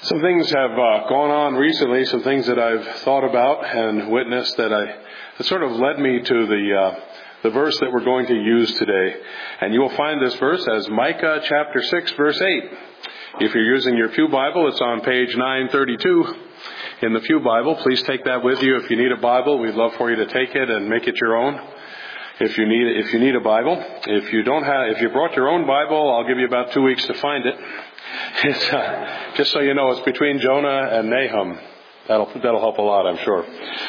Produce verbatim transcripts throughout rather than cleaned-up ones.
Some things have uh, gone on recently, some things that I've thought about and witnessed that I that sort of led me to the uh, the verse that we're going to use today. And you will find this verse as Micah chapter six, verse eight. If you're using your Pew Bible, it's on page nine thirty-two in the Pew Bible. Please take that with you. If you need a Bible, we'd love for you to take it and make it your own. If you need if you need a Bible, if you don't have if you brought your own Bible, I'll give you about two weeks to find it. It's, uh, just so you know, it's between Jonah and Nahum. That'll that'll help a lot, I'm sure.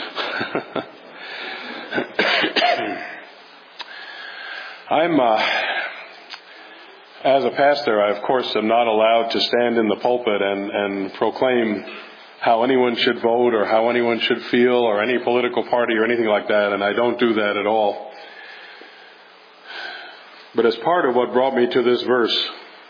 I'm uh, as a pastor, I of course am not allowed to stand in the pulpit and, and proclaim how anyone should vote or how anyone should feel or any political party or anything like that, and I don't do that at all. But as part of what brought me to this verse,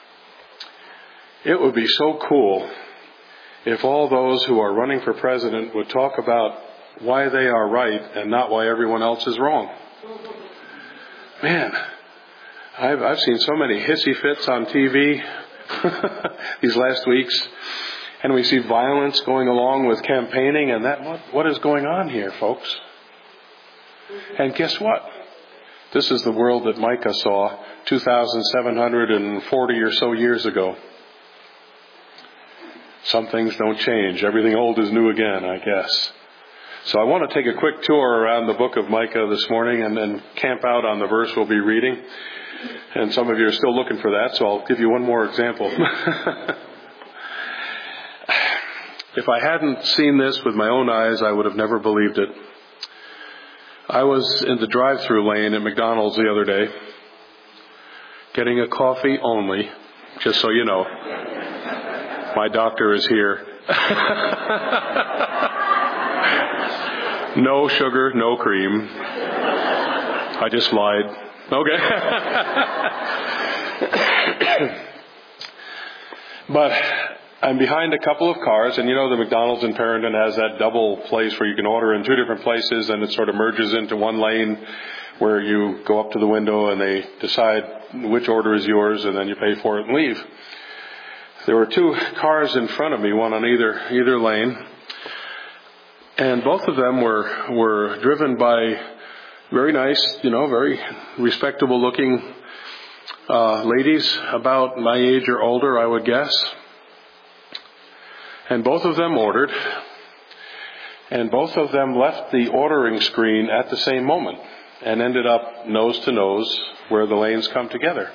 it would be so cool if all those who are running for president would talk about why they are right and not why everyone else is wrong. Man, I've, I've seen so many hissy fits on T V these last weeks, and we see violence going along with campaigning, and that what, what is going on here, folks? And guess what? This is the world that Micah saw two thousand seven hundred forty or so years ago. Some things don't change. Everything old is new again, I guess. So I want to take a quick tour around the book of Micah this morning and then camp out on the verse we'll be reading. And some of you are still looking for that, so I'll give you one more example. If I hadn't seen this with my own eyes, I would have never believed it. I was in the drive-through lane at McDonald's the other day, getting a coffee only, just so you know. My doctor is here. No sugar, no cream. I just lied. Okay. But I'm behind a couple of cars, and you know the McDonald's in Parrington has that double place where you can order in two different places, and it sort of merges into one lane where you go up to the window and they decide which order is yours, and then you pay for it and leave. There were two cars in front of me, one on either either lane, and both of them were were driven by very nice, you know, very respectable-looking uh, ladies, about my age or older, I would guess. And both of them ordered, and both of them left the ordering screen at the same moment and ended up nose to nose where the lanes come together.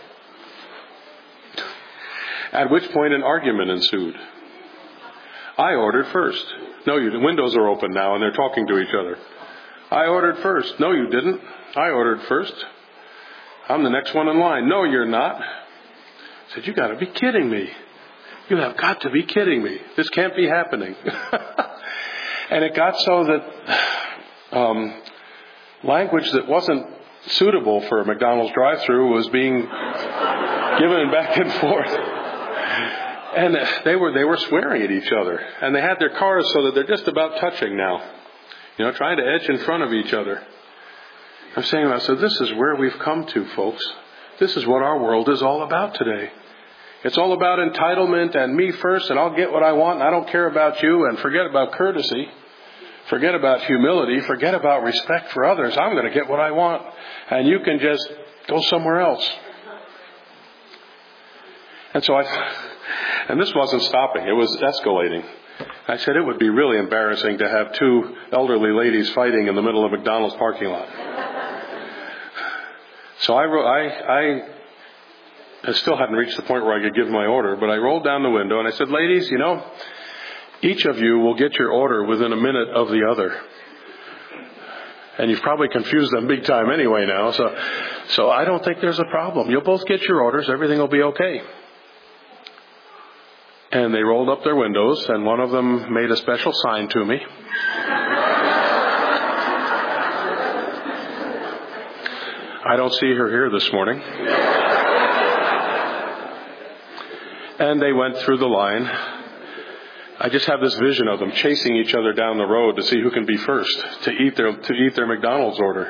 At which point an argument ensued. I ordered first. No, you, the windows are open now and they're talking to each other. I ordered first. No, you didn't. I ordered first. I'm the next one in line. No, you're not. I said, you got to be kidding me. You have got to be kidding me. This can't be happening. And it got so that um, language that wasn't suitable for a McDonald's drive-thru was being given back and forth. And they were they were swearing at each other. And they had their cars so that they're just about touching now. You know, trying to edge in front of each other. I'm saying, I said, this is where we've come to, folks. This is what our world is all about today. It's all about entitlement and me first, and I'll get what I want, and I don't care about you, and forget about courtesy. Forget about humility. Forget about respect for others. I'm going to get what I want, and you can just go somewhere else. And so I... And this wasn't stopping. It was escalating. I said it would be really embarrassing to have two elderly ladies fighting in the middle of a McDonald's parking lot. So I, I, I still hadn't reached the point where I could give my order, but I rolled down the window and I said, ladies, you know, each of you will get your order within a minute of the other. And you've probably confused them big time anyway now, so, so I don't think there's a problem. You'll both get your orders. Everything will be okay. And they rolled up their windows, and one of them made a special sign to me. I don't see her here this morning. And they went through the line. I just have this vision of them chasing each other down the road to see who can be first to eat their to eat their McDonald's order.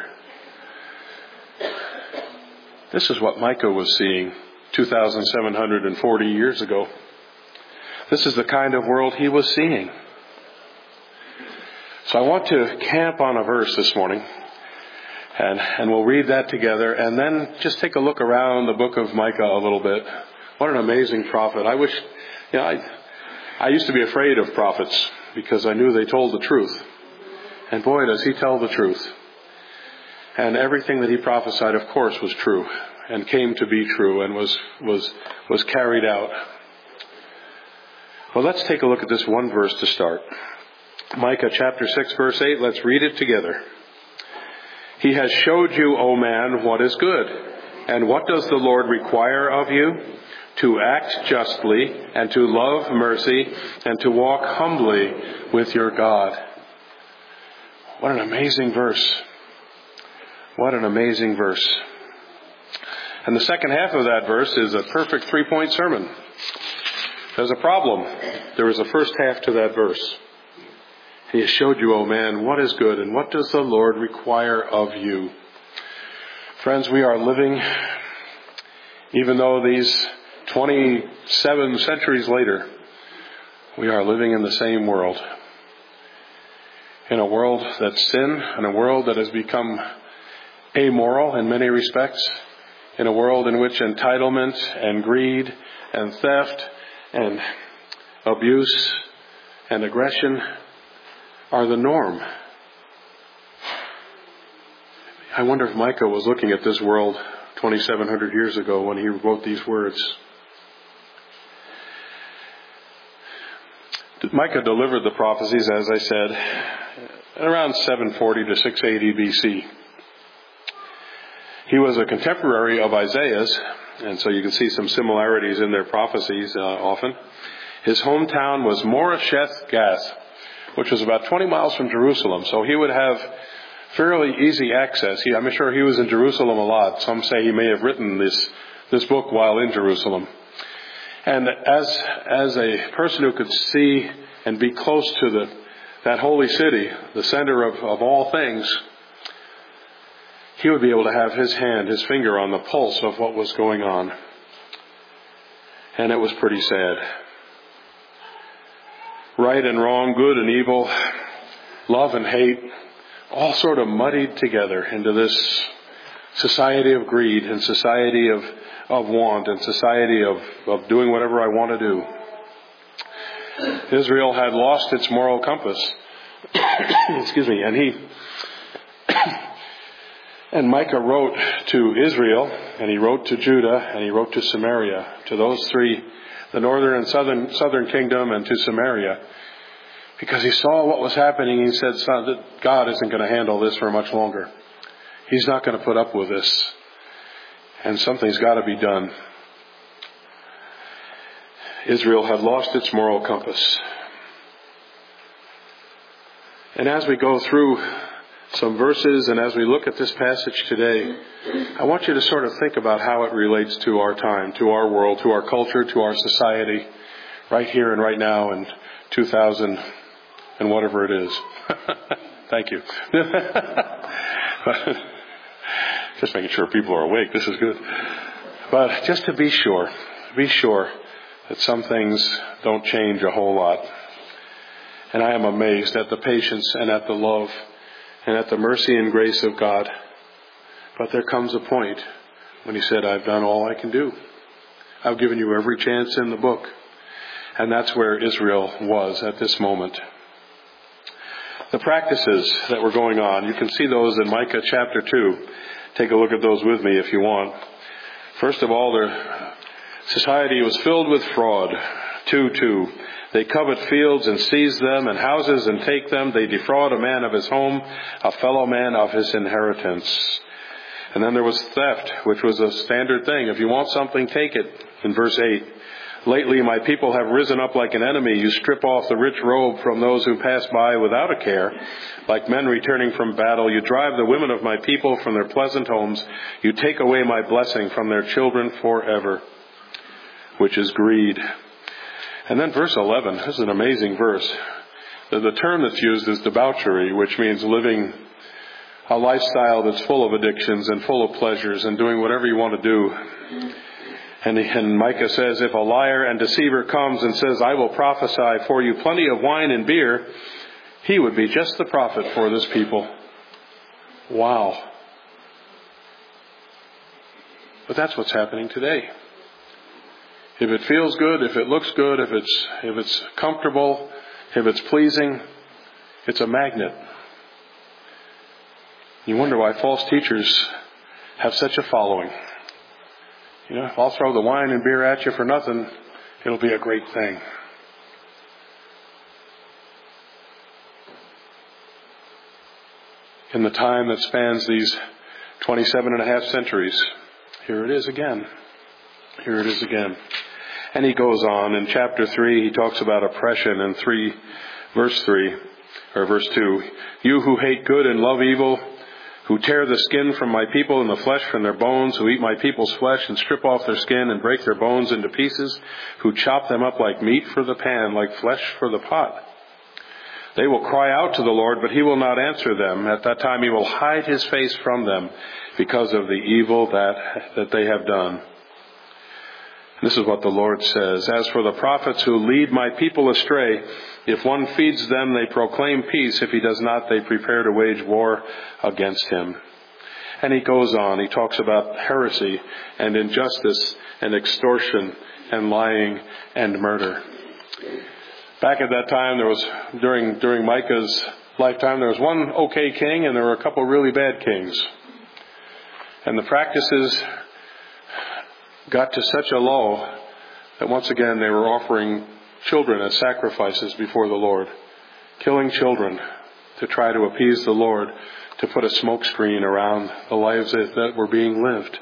This is what Micah was seeing two thousand seven hundred forty years ago. This is the kind of world he was seeing. So I want to camp on a verse this morning, and, and we'll read that together, and then just take a look around the book of Micah a little bit. What an amazing prophet. I wish, you know, I, I used to be afraid of prophets because I knew they told the truth. And boy, does he tell the truth. And everything that he prophesied, of course, was true and came to be true and was, was, was carried out. Well, let's take a look at this one verse to start. Micah chapter six, verse eight. Let's read it together. He has showed you, O man, what is good. And what does the Lord require of you? To act justly and to love mercy and to walk humbly with your God. What an amazing verse. What an amazing verse. And the second half of that verse is a perfect three-point sermon. There's a problem. There is a first half to that verse. He has showed you, O man, what is good, and what does the Lord require of you? Friends, we are living, even though these twenty-seven centuries later, we are living in the same world. In a world that's sin, in a world that has become amoral in many respects, in a world in which entitlement and greed and theft and abuse and aggression are the norm. I wonder if Micah was looking at this world twenty-seven hundred years ago when he wrote these words. Micah delivered the prophecies, as I said, around seven forty to six eighty B C. He was a contemporary of Isaiah's, and so you can see some similarities in their prophecies uh, often. His hometown was Moresheth Gath, which was about twenty miles from Jerusalem, so he would have fairly easy access. He, I'm sure he was in Jerusalem a lot. Some say he may have written this, this book while in Jerusalem. And as, as a person who could see and be close to the, that holy city, the center of, of all things, he would be able to have his hand, his finger on the pulse of what was going on. And it was pretty sad. Right and wrong, good and evil, love and hate, all sort of muddied together into this society of greed and society of, of want and society of, of doing whatever I want to do. Israel had lost its moral compass. Excuse me. And he and Micah wrote to Israel, and he wrote to Judah, and he wrote to Samaria, to those three, the northern and southern southern kingdom, and to Samaria. Because he saw what was happening, he said, son, that God isn't going to handle this for much longer. He's not going to put up with this. And something's got to be done. Israel had lost its moral compass. And as we go through some verses and as we look at this passage today, I want you to sort of think about how it relates to our time, to our world, to our culture, to our society, right here and right now in two thousand and whatever it is. Thank you. Just making sure people are awake. This is good. But just to be sure, be sure that some things don't change a whole lot. And I am amazed at the patience and at the love and at the mercy and grace of God. But there comes a point when he said, I've done all I can do. I've given you every chance in the book. And that's where Israel was at this moment. The practices that were going on, you can see those in Micah chapter two. Take a look at those with me if you want. First of all, their society was filled with fraud. two two. They covet fields and seize them, and houses and take them. They defraud a man of his home, a fellow man of his inheritance. And then there was theft, which was a standard thing. If you want something, take it. In verse eight. Lately my people have risen up like an enemy. You strip off the rich robe from those who pass by without a care. Like men returning from battle, you drive the women of my people from their pleasant homes. You take away my blessing from their children forever, which is greed. And then verse eleven, this is an amazing verse. The, the term that's used is debauchery, which means living a lifestyle that's full of addictions and full of pleasures and doing whatever you want to do. And, and Micah says, if a liar and deceiver comes and says, I will prophesy for you plenty of wine and beer, he would be just the prophet for this people. Wow. But that's what's happening today. If it feels good, if it looks good, if it's if it's comfortable, if it's pleasing, it's a magnet. You wonder why false teachers have such a following. You know, if I'll throw the wine and beer at you for nothing, it'll be a great thing. In the time that spans these twenty-seven and a half centuries, here it is again. Here it is again. And he goes on in chapter three, he talks about oppression in three, verse three, or verse two. You who hate good and love evil, who tear the skin from my people and the flesh from their bones, who eat my people's flesh and strip off their skin and break their bones into pieces, who chop them up like meat for the pan, like flesh for the pot. They will cry out to the Lord, but he will not answer them. At that time he will hide his face from them because of the evil that, that they have done. This is what the Lord says. As for the prophets who lead my people astray, if one feeds them, they proclaim peace. If he does not, they prepare to wage war against him. And he goes on. He talks about heresy and injustice and extortion and lying and murder. Back at that time, there was, during, during Micah's lifetime, there was one okay king and there were a couple really bad kings. And the practices got to such a low that once again they were offering children as sacrifices before the Lord. Killing children to try to appease the Lord, to put a smoke screen around the lives that were being lived.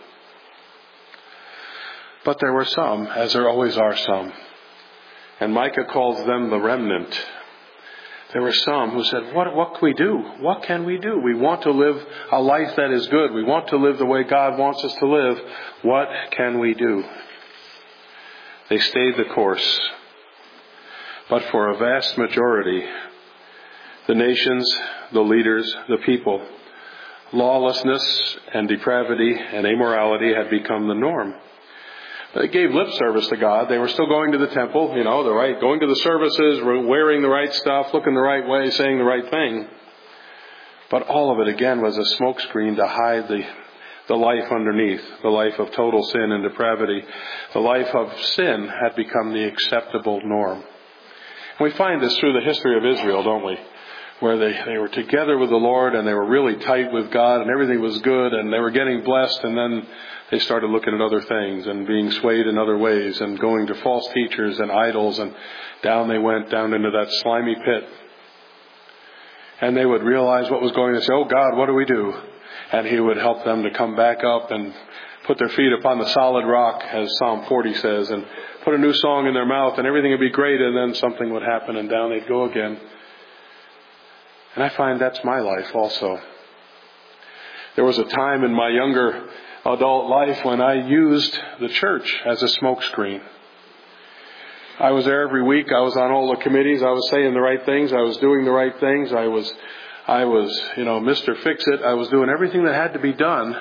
But there were some, as there always are some. And Micah calls them the remnant. There were some who said, what, what can we do? What can we do? We want to live a life that is good. We want to live the way God wants us to live. What can we do? They stayed the course. But for a vast majority, the nations, the leaders, the people, lawlessness and depravity and immorality had become the norm. They gave lip service to God. They were still going to the temple, you know, the right, going to the services, wearing the right stuff, looking the right way, saying the right thing. But all of it again was a smokescreen to hide the, the life underneath, the life of total sin and depravity. The life of sin had become the acceptable norm. And we find this through the history of Israel, don't we? Where they, they were together with the Lord and they were really tight with God and everything was good and they were getting blessed, and then they started looking at other things and being swayed in other ways and going to false teachers and idols, and down they went down into that slimy pit. And they would realize what was going on and say, oh God, what do we do? And he would help them to come back up and put their feet upon the solid rock, as Psalm forty says, and put a new song in their mouth and everything would be great, and then something would happen and down they'd go again. And I find that's my life also. There was a time in my younger adult life when I used the church as a smokescreen. I was there every week. I was on all the committees. I was saying the right things. I was doing the right things. I was, I was, you know, Mister Fix-It. I was doing everything that had to be done.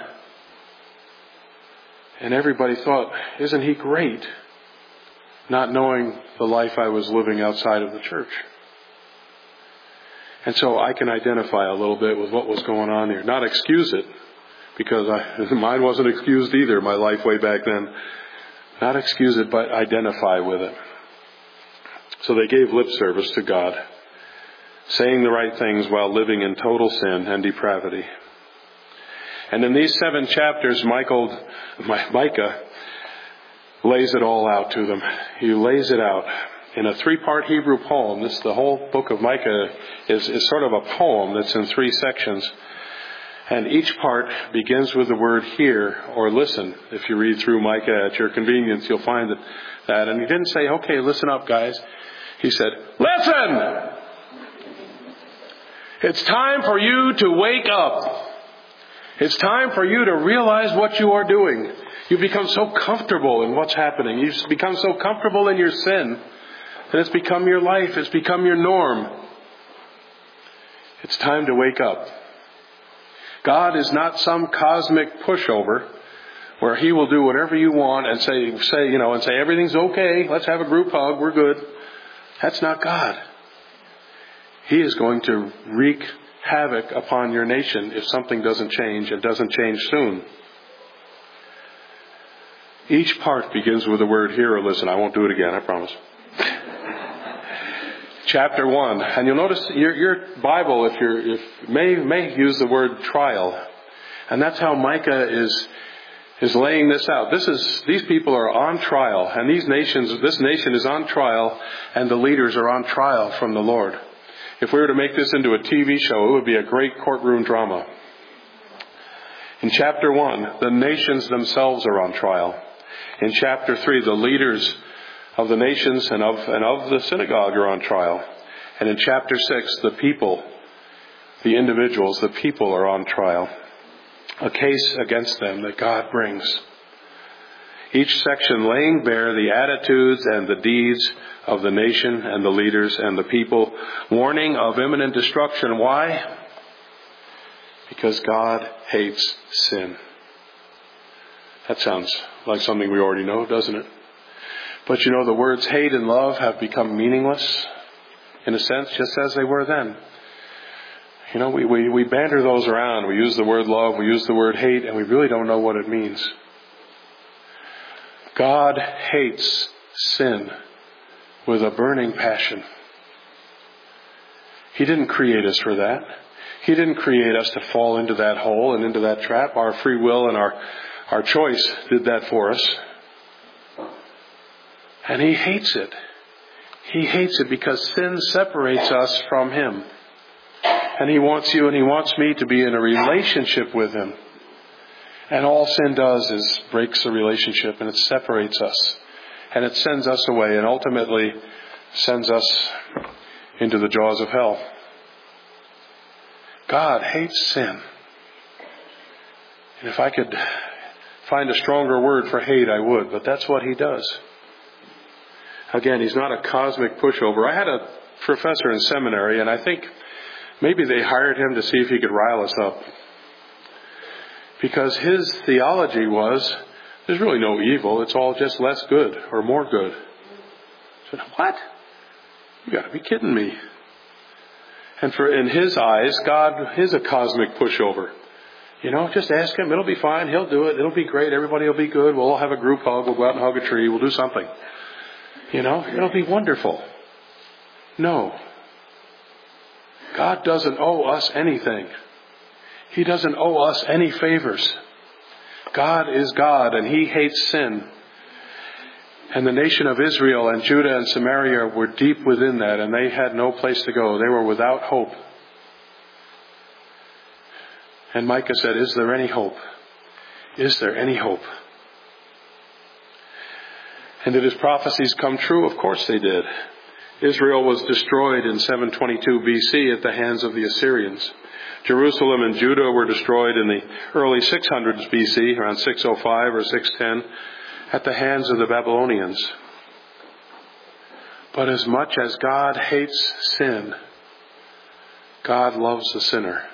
And everybody thought, isn't he great? Not knowing the life I was living outside of the church. And so I can identify a little bit with what was going on here. Not excuse it, because I, mine wasn't excused either, my life way back then. Not excuse it, but identify with it. So they gave lip service to God, saying the right things while living in total sin and depravity. And in these seven chapters, Michael, Micah lays it all out to them. He lays it out in a three-part Hebrew poem. This, the whole book of Micah is, is sort of a poem that's in three sections. And each part begins with the word hear or listen. If you read through Micah at your convenience, you'll find that. that. And he didn't say, okay, listen up, guys. He said, listen! It's time for you to wake up. It's time for you to realize what you are doing. You've become so comfortable in what's happening. You've become so comfortable in your sin that it's become your life. It's become your norm. It's time to wake up. God is not some cosmic pushover where He will do whatever you want and say, say, you know, and say, everything's okay. Let's have a group hug. We're good. That's not God. He is going to wreak havoc upon your nation if something doesn't change and doesn't change soon. Each part begins with the word hear or listen. I won't do it again, I promise. Chapter one. And you'll notice your, your Bible, if you're, if may, may use the word trial. And that's how Micah is, is laying this out. This is, these people are on trial, and these nations, this nation is on trial, and the leaders are on trial from the Lord. If we were to make this into a T V show, it would be a great courtroom drama. In chapter one, the nations themselves are on trial. In chapter three, the leaders of the nations and of, and of the synagogue are on trial. And in chapter six, the people, the individuals, the people are on trial. A case against them that God brings. Each section laying bare the attitudes and the deeds of the nation and the leaders and the people, warning of imminent destruction. Why? Because God hates sin. That sounds like something we already know, doesn't it? But you know, the words hate and love have become meaningless, in a sense, just as they were then. You know, we, we, we banter those around. We use the word love, we use the word hate, and we really don't know what it means. God hates sin with a burning passion. He didn't create us for that. He didn't create us to fall into that hole and into that trap. Our free will and our, our choice did that for us. And He hates it. He hates it because sin separates us from Him. And He wants you and He wants me to be in a relationship with Him. And all sin does is breaks the relationship, and it separates us. And it sends us away and ultimately sends us into the jaws of hell. God hates sin. And if I could find a stronger word for hate, I would. But that's what He does. Again, He's not a cosmic pushover. I had a professor in seminary, and I think maybe they hired him to see if he could rile us up. Because his theology was, there's really no evil. It's all just less good or more good. I said, what? You got to be kidding me. And for in his eyes, God is a cosmic pushover. You know, just ask Him. It'll be fine. He'll do it. It'll be great. Everybody will be good. We'll all have a group hug. We'll go out and hug a tree. We'll do something. You know, it'll be wonderful. No. God doesn't owe us anything. He doesn't owe us any favors. God is God, and He hates sin. And the nation of Israel and Judah and Samaria were deep within that, and they had no place to go. They were without hope. And Micah said, is there any hope? Is there any hope? And did his prophecies come true? Of course they did. Israel was destroyed in seven twenty-two B C at the hands of the Assyrians. Jerusalem and Judah were destroyed in the early six hundreds B C, around six oh five or six ten, at the hands of the Babylonians. But as much as God hates sin, God loves the sinner.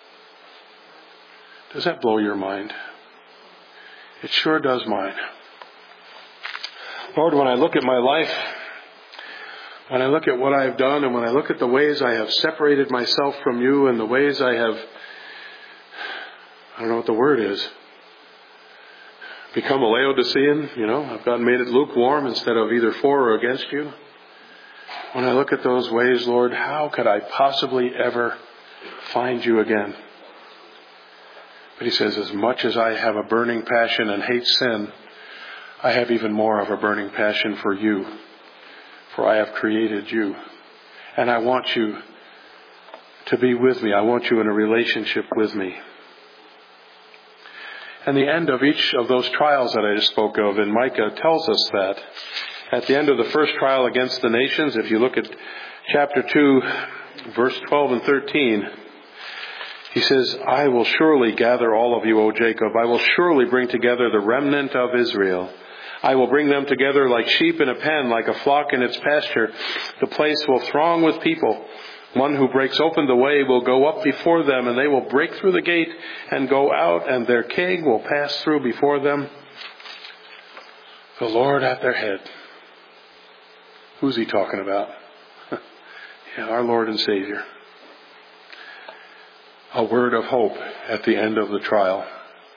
Does that blow your mind? It sure does mine. Lord, when I look at my life, when I look at what I have done, and when I look at the ways I have separated myself from You, and the ways I have, I don't know what the word is, become a Laodicean, you know, I've gotten made it lukewarm instead of either for or against You. When I look at those ways, Lord, how could I possibly ever find You again? But He says, as much as I have a burning passion and hate sin, I have even more of a burning passion for You. For I have created You. And I want You to be with me. I want You in a relationship with me. And the end of each of those trials that I just spoke of in Micah tells us that. At the end of the first trial against the nations, if you look at chapter two, verse twelve and thirteen, He says, I will surely gather all of you, O Jacob. I will surely bring together the remnant of Israel. I will bring them together like sheep in a pen, like a flock in its pasture. The place will throng with people. One who breaks open the way will go up before them, and they will break through the gate and go out, and their king will pass through before them. The Lord at their head. Who's he talking about? Yeah, our Lord and Savior. A word of hope at the end of the trial.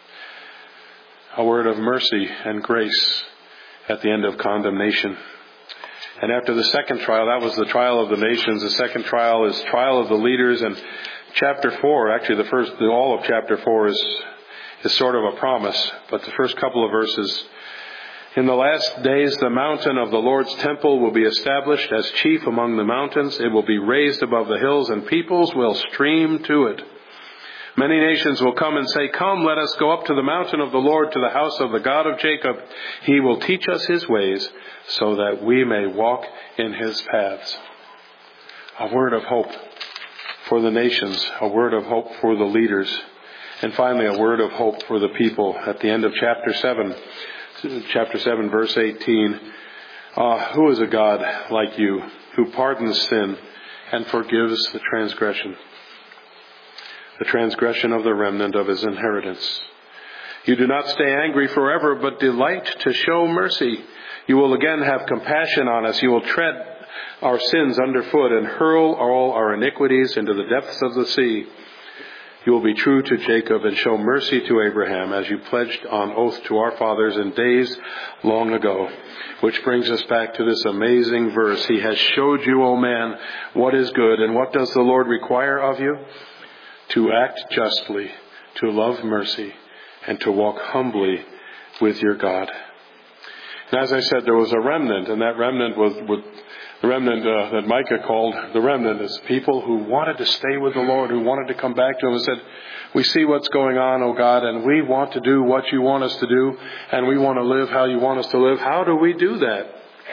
A word of mercy and grace at the end of condemnation. And after the second trial, that was the trial of the nations. The second trial is trial of the leaders. And chapter four, actually the first, all of chapter four is, is sort of a promise. But the first couple of verses, in the last days, the mountain of the Lord's temple will be established as chief among the mountains. It will be raised above the hills, and peoples will stream to it. Many nations will come and say, "Come, let us go up to the mountain of the Lord, to the house of the God of Jacob. He will teach us his ways, so that we may walk in his paths." A word of hope for the nations, a word of hope for the leaders, and finally a word of hope for the people. At the end of chapter seven, chapter seven, verse eighteen, uh, who is a God like you, who pardons sin and forgives the transgression? The transgression of the remnant of his inheritance. You do not stay angry forever, but delight to show mercy. You will again have compassion on us. You will tread our sins underfoot and hurl all our iniquities into the depths of the sea. You will be true to Jacob and show mercy to Abraham, as you pledged on oath to our fathers in days long ago. Which brings us back to this amazing verse. He has showed you, O man, what is good, and what does the Lord require of you? To act justly, to love mercy, and to walk humbly with your God. And as I said, there was a remnant, and that remnant was, was the remnant uh, that Micah called the remnant is people who wanted to stay with the Lord, who wanted to come back to him and said, "We see what's going on, O God, and we want to do what you want us to do, and we want to live how you want us to live. How do we do that?"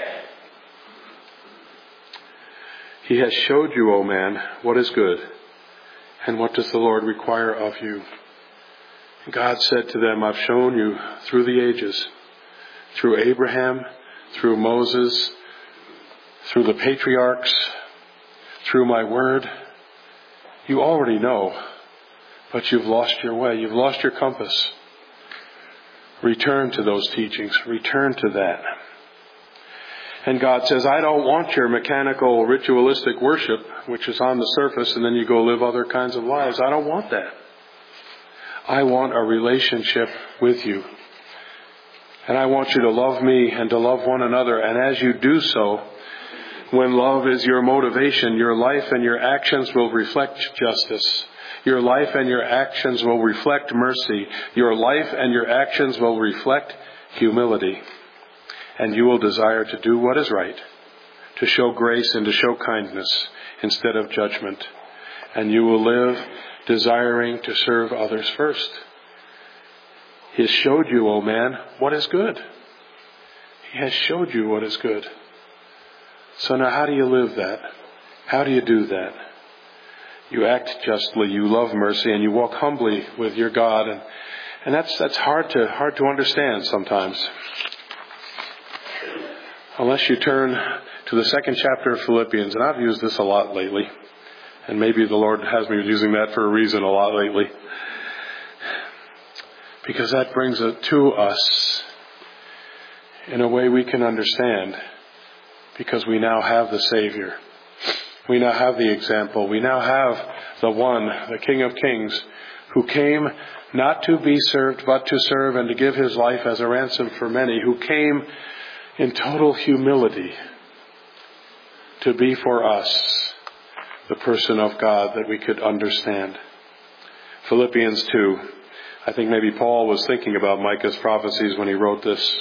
He has showed you, O man, what is good. And what does the Lord require of you? God said to them, "I've shown you through the ages, through Abraham, through Moses, through the patriarchs, through my word. You already know, but you've lost your way. You've lost your compass. Return to those teachings. Return to that." And God says, "I don't want your mechanical, ritualistic worship, which is on the surface, and then you go live other kinds of lives. I don't want that. I want a relationship with you. And I want you to love me and to love one another. And as you do so, when love is your motivation, your life and your actions will reflect justice. Your life and your actions will reflect mercy. Your life and your actions will reflect humility. And you will desire to do what is right, to show grace and to show kindness instead of judgment. And you will live desiring to serve others first. He has showed you, O man, what is good. He has showed you what is good. So now how do you live that? How do you do that? You act justly, you love mercy, and you walk humbly with your God. And, and that's that's hard to hard to understand sometimes. Unless you turn to the second chapter of Philippians, and I've used this a lot lately, and maybe the Lord has me using that for a reason a lot lately, because that brings it to us in a way we can understand, because we now have the Savior. We now have the example. We now have the one, the King of Kings, who came not to be served, but to serve and to give his life as a ransom for many, who came in total humility to be for us the person of God that we could understand. Philippians two. I think maybe Paul was thinking about Micah's prophecies when he wrote this.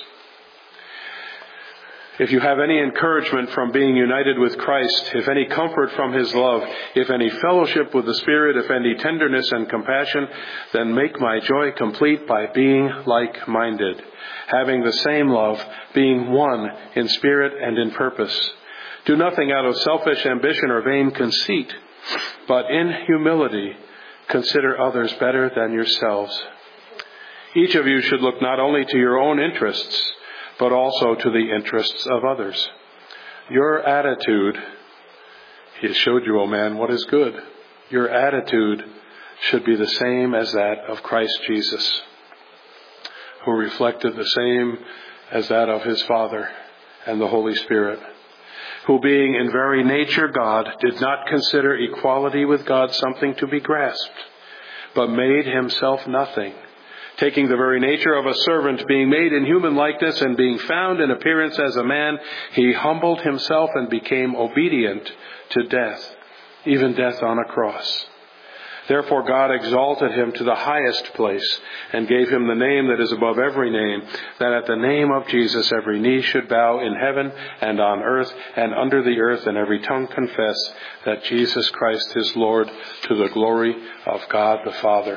If you have any encouragement from being united with Christ, if any comfort from his love, if any fellowship with the Spirit, if any tenderness and compassion, then make my joy complete by being like-minded, having the same love, being one in spirit and in purpose. Do nothing out of selfish ambition or vain conceit, but in humility consider others better than yourselves. Each of you should look not only to your own interests, but also to the interests of others. Your attitude, he has showed you, O man, what is good. Your attitude should be the same as that of Christ Jesus, who reflected the same as that of his Father and the Holy Spirit, who being in very nature God, did not consider equality with God something to be grasped, but made himself nothing, taking the very nature of a servant, being made in human likeness, and being found in appearance as a man, he humbled himself and became obedient to death, even death on a cross. Therefore God exalted him to the highest place and gave him the name that is above every name, that at the name of Jesus every knee should bow in heaven and on earth and under the earth, and every tongue confess that Jesus Christ is Lord, to the glory of God the Father.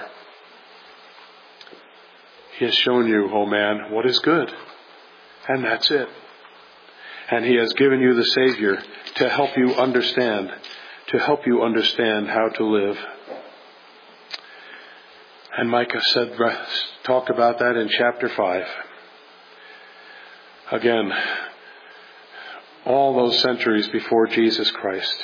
He has shown you, O man, what is good. And that's it. And he has given you the Savior to help you understand, to help you understand how to live. And Micah said, talked about that in chapter five. Again, all those centuries before Jesus Christ.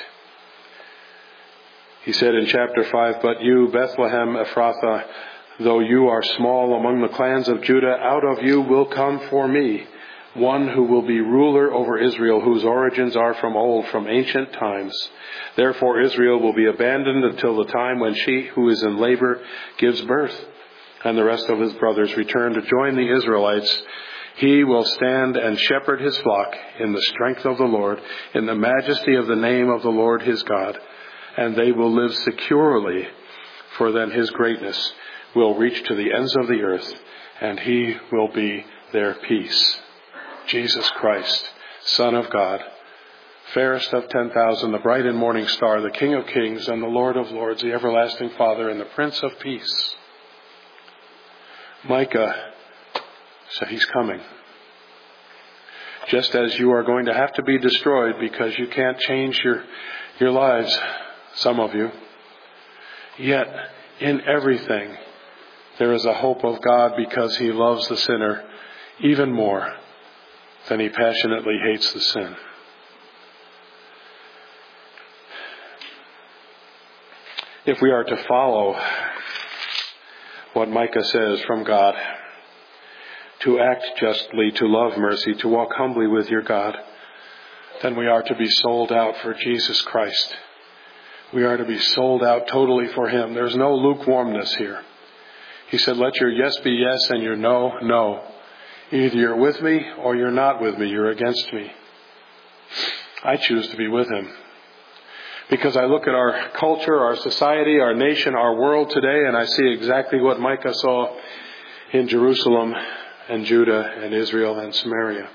He said in chapter five, "But you, Bethlehem Ephrathah, though you are small among the clans of Judah, out of you will come for me one who will be ruler over Israel, whose origins are from old, from ancient times. Therefore Israel will be abandoned until the time when she who is in labor gives birth, and the rest of his brothers return to join the Israelites. He will stand and shepherd his flock in the strength of the Lord, in the majesty of the name of the Lord his God, and they will live securely, for then his greatness will reach to the ends of the earth, and he will be their peace." Jesus Christ, Son of God, fairest of ten thousand, the bright and morning star, the King of kings and the Lord of lords, the everlasting Father and the Prince of peace. Micah said he's coming. Just as you are going to have to be destroyed because you can't change your, your lives, some of you, yet in everything there is a hope of God, because he loves the sinner even more than he passionately hates the sin. If we are to follow what Micah says from God, to act justly, to love mercy, to walk humbly with your God, then we are to be sold out for Jesus Christ. We are to be sold out totally for him. There's no lukewarmness here. He said, let your yes be yes and your no, no. Either you're with me or you're not with me. You're against me. I choose to be with him. Because I look at our culture, our society, our nation, our world today, and I see exactly what Micah saw in Jerusalem and Judah and Israel and Samaria.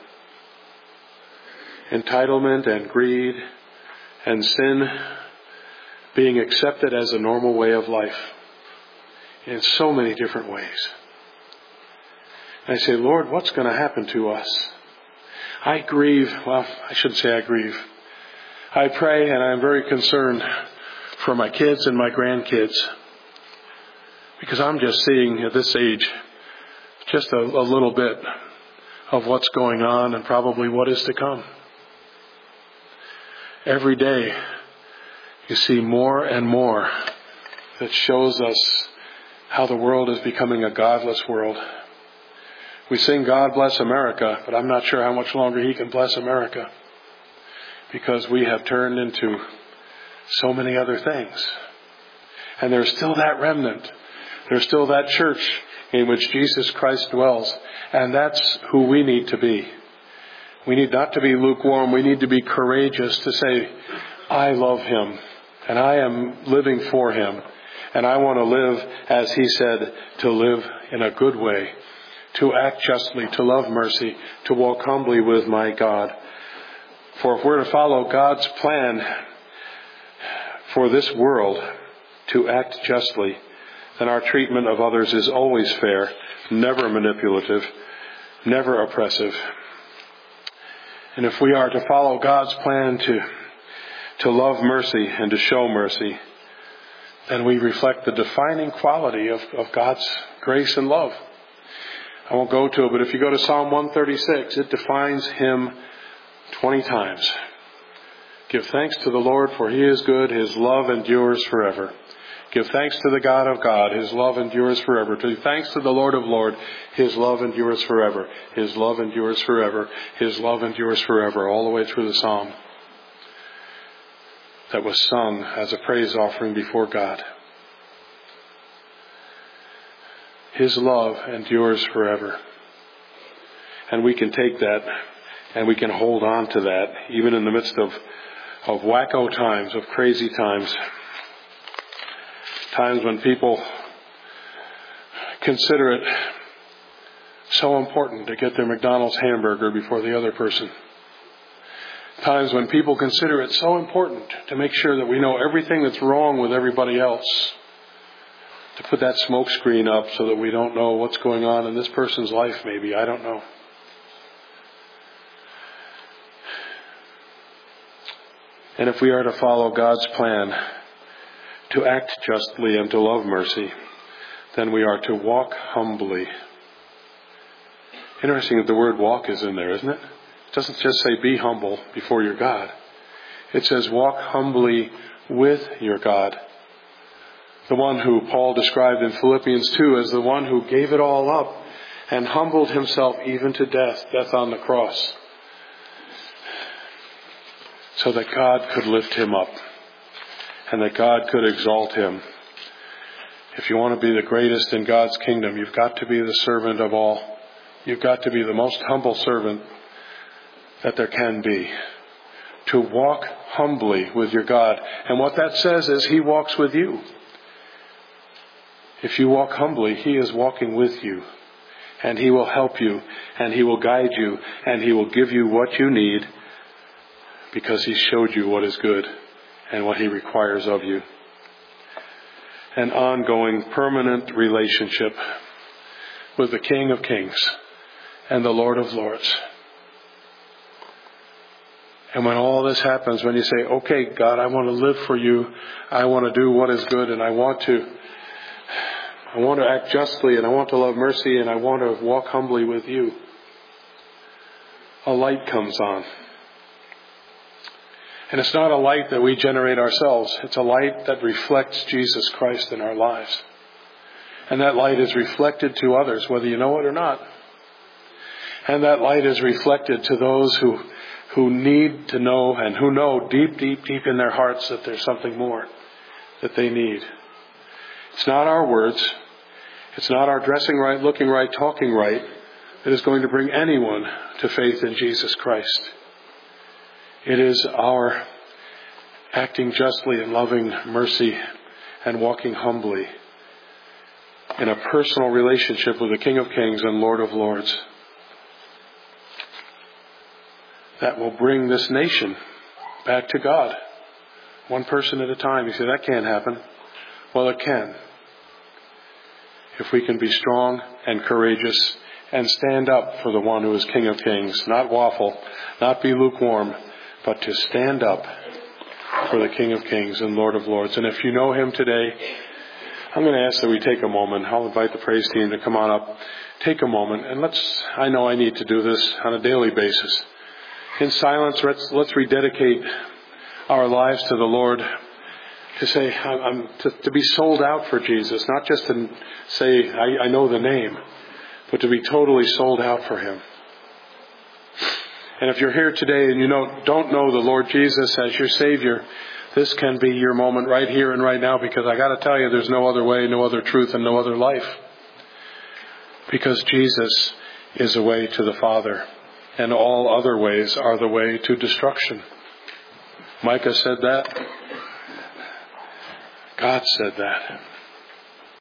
Entitlement and greed and sin being accepted as a normal way of life in so many different ways. And I say, Lord, what's going to happen to us? I grieve. Well, I shouldn't say I grieve. I pray, and I'm very concerned for my kids and my grandkids, because I'm just seeing at this age just a, a little bit of what's going on and probably what is to come. Every day you see more and more that shows us how the world is becoming a godless world. We sing God Bless America, but I'm not sure how much longer he can bless America, because we have turned into so many other things. And there's still that remnant. There's still that church in which Jesus Christ dwells. And that's who we need to be. We need not to be lukewarm. We need to be courageous to say, I love him and I am living for him. And I want to live, as he said, to live in a good way, to act justly, to love mercy, to walk humbly with my God. For if we're to follow God's plan for this world, to act justly, then our treatment of others is always fair, never manipulative, never oppressive. And if we are to follow God's plan to, to love mercy and to show mercy, then we reflect the defining quality of, of God's grace and love. I won't go to it, but if you go to Psalm one thirty-six, it defines him twenty times. Give thanks to the Lord, for he is good. His love endures forever. Give thanks to the God of God. His love endures forever. Give thanks to the Lord of Lords. His love endures forever. His love endures forever. His love endures forever. All the way through the psalm that was sung as a praise offering before God. His love endures forever. And we can take that and we can hold on to that even in the midst of, of wacko times, of crazy times. Times when people consider it so important to get their McDonald's hamburger before the other person. Times when people consider it so important to make sure that we know everything that's wrong with everybody else. To put that smoke screen up so that we don't know what's going on in this person's life maybe. I don't know. And if we are to follow God's plan to act justly and to love mercy, then we are to walk humbly. Interesting that the word walk is in there, isn't it? It doesn't just say be humble before your God. It says walk humbly with your God. The one who Paul described in Philippians two as the one who gave it all up and humbled himself even to death, death on the cross, so that God could lift him up and that God could exalt him. If you want to be the greatest in God's kingdom, you've got to be the servant of all. You've got to be the most humble servant that there can be. To walk humbly with your God. And what that says is He walks with you. If you walk humbly, He is walking with you. And He will help you. And He will guide you. And He will give you what you need. Because He showed you what is good. And what He requires of you. An ongoing, permanent relationship with the King of Kings and the Lord of Lords. And when all this happens, when you say, okay, God, I want to live for you. I want to do what is good, and I want to, I want to act justly, and I want to love mercy, and I want to walk humbly with you. A light comes on. And it's not a light that we generate ourselves. It's a light that reflects Jesus Christ in our lives. And that light is reflected to others, whether you know it or not. And that light is reflected to those who, who need to know and who know deep, deep, deep in their hearts that there's something more that they need. It's not our words. It's not our dressing right, looking right, talking right that is going to bring anyone to faith in Jesus Christ. It is our acting justly and loving mercy and walking humbly in a personal relationship with the King of Kings and Lord of Lords that will bring this nation back to God. One person at a time. You say, that can't happen. Well, it can. If we can be strong and courageous and stand up for the one who is King of Kings, not waffle, not be lukewarm, but to stand up for the King of Kings and Lord of Lords. And if you know Him today, I'm going to ask that we take a moment. I'll invite the praise team to come on up. Take a moment and let's, I know I need to do this on a daily basis. In silence, let's, let's rededicate our lives to the Lord. To say, I'm, to, to be sold out for Jesus. Not just to say, I, I know the name, but to be totally sold out for Him. And if you're here today and you know, don't know the Lord Jesus as your Savior, this can be your moment right here and right now, because I got to tell you, there's no other way, no other truth, and no other life. Because Jesus is the way to the Father, and all other ways are the way to destruction. Micah said that. God said that.